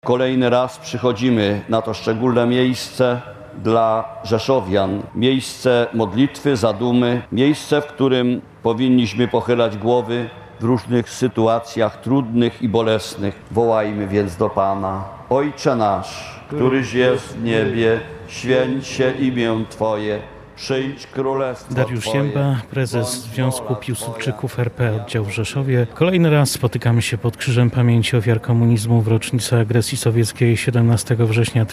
Kolejny raz przychodzimy na to szczególne miejsce dla rzeszowian. Miejsce modlitwy, zadumy, miejsce, w którym powinniśmy pochylać głowy w różnych sytuacjach trudnych i bolesnych. Wołajmy więc do Pana. Ojcze nasz, któryś jest w niebie, święć się imię Twoje. Przyjdź królestwo Dariusz Twoje. Zięba, prezes Związku Piłsudczyków RP Oddział w Rzeszowie. Kolejny raz spotykamy się pod Krzyżem Pamięci Ofiar Komunizmu w rocznicę agresji sowieckiej 17 września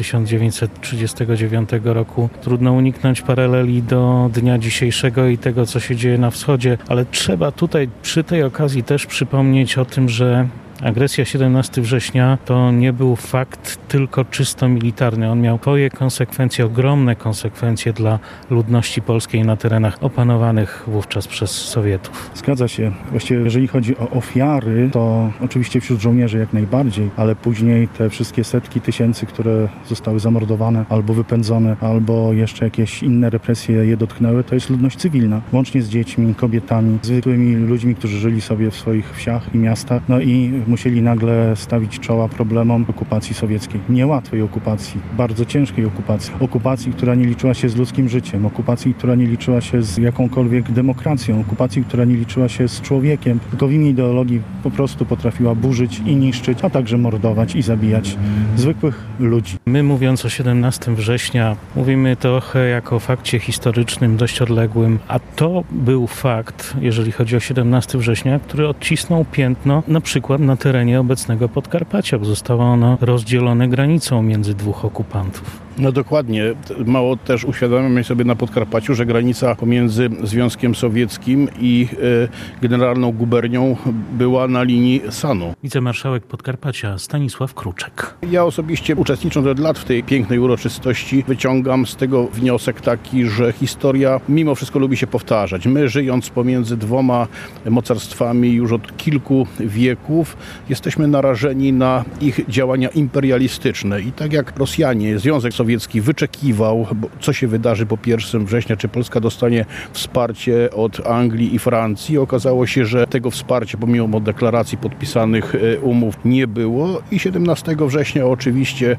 1939 roku. Trudno uniknąć paraleli do dnia dzisiejszego i tego, co się dzieje na wschodzie, ale trzeba tutaj przy tej okazji też przypomnieć o tym, że agresja 17 września to nie był fakt tylko czysto militarny. On miał swoje konsekwencje, ogromne konsekwencje dla ludności polskiej na terenach opanowanych wówczas przez Sowietów. Zgadza się. Właściwie jeżeli chodzi o ofiary, to oczywiście wśród żołnierzy jak najbardziej, ale później te wszystkie setki tysięcy, które zostały zamordowane albo wypędzone, albo jeszcze jakieś inne represje je dotknęły, to jest ludność cywilna, łącznie z dziećmi, kobietami, zwykłymi ludźmi, którzy żyli sobie w swoich wsiach i miastach, no i musieli nagle stawić czoła problemom okupacji sowieckiej. Niełatwej okupacji, bardzo ciężkiej okupacji. Okupacji, która nie liczyła się z ludzkim życiem, okupacji, która nie liczyła się z jakąkolwiek demokracją, okupacji, która nie liczyła się z człowiekiem, tylko w imię ideologii po prostu potrafiła burzyć i niszczyć, a także mordować i zabijać zwykłych ludzi. My, mówiąc o 17 września, mówimy trochę jako o fakcie historycznym, dość odległym, a to był fakt, jeżeli chodzi o 17 września, który odcisnął piętno na przykład na terenie obecnego Podkarpacia. Zostało ono rozdzielone granicą między dwóch okupantów. No dokładnie. Mało też uświadamiamy sobie na Podkarpaciu, że granica pomiędzy Związkiem Sowieckim i Generalną Gubernią była na linii Sanu. Wicemarszałek Podkarpacia Stanisław Kruczek. Ja osobiście, uczestnicząc od lat w tej pięknej uroczystości, wyciągam z tego wniosek taki, że historia mimo wszystko lubi się powtarzać. My, żyjąc pomiędzy dwoma mocarstwami już od kilku wieków, jesteśmy narażeni na ich działania imperialistyczne. I tak jak Rosjanie, Związek Sowiecki wyczekiwał, co się wydarzy po 1 września, czy Polska dostanie wsparcie od Anglii i Francji. Okazało się, że tego wsparcia pomimo deklaracji podpisanych umów nie było i 17 września oczywiście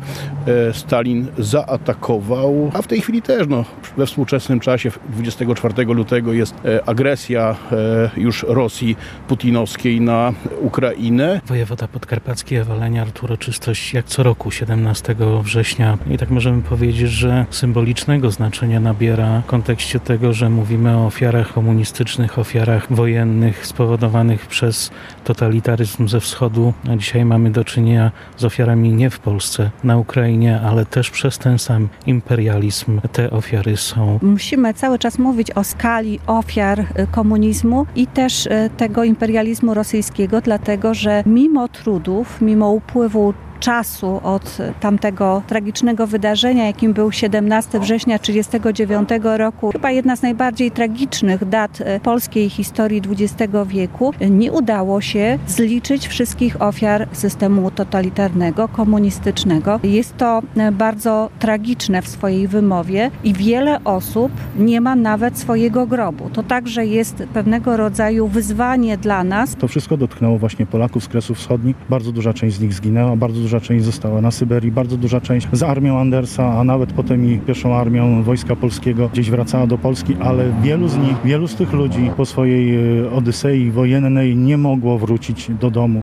Stalin zaatakował, a w tej chwili też we współczesnym czasie 24 lutego jest agresja już Rosji putinowskiej na Ukrainę. Wojewoda podkarpacki Ewa Leniart uroczystość jak co roku 17 września i tak możemy powiedzieć, że symbolicznego znaczenia nabiera w kontekście tego, że mówimy o ofiarach komunistycznych, ofiarach wojennych spowodowanych przez totalitaryzm ze wschodu. A dzisiaj mamy do czynienia z ofiarami nie w Polsce, na Ukrainie, ale też przez ten sam imperializm te ofiary są. Musimy cały czas mówić o skali ofiar komunizmu i też tego imperializmu rosyjskiego, dlatego że mimo trudów, mimo upływu czasu od tamtego tragicznego wydarzenia, jakim był 17 września 1939 roku, chyba jedna z najbardziej tragicznych dat polskiej historii XX wieku, nie udało się zliczyć wszystkich ofiar systemu totalitarnego, komunistycznego. Jest to bardzo tragiczne w swojej wymowie i wiele osób nie ma nawet swojego grobu. To także jest pewnego rodzaju wyzwanie dla nas. To wszystko dotknęło właśnie Polaków z Kresów Wschodnich. Bardzo duża część z nich zginęła, bardzo duża część została na Syberii, bardzo duża część z armią Andersa, a nawet potem i pierwszą armią Wojska Polskiego gdzieś wracała do Polski, ale wielu z tych ludzi po swojej odysei wojennej nie mogło wrócić do domu.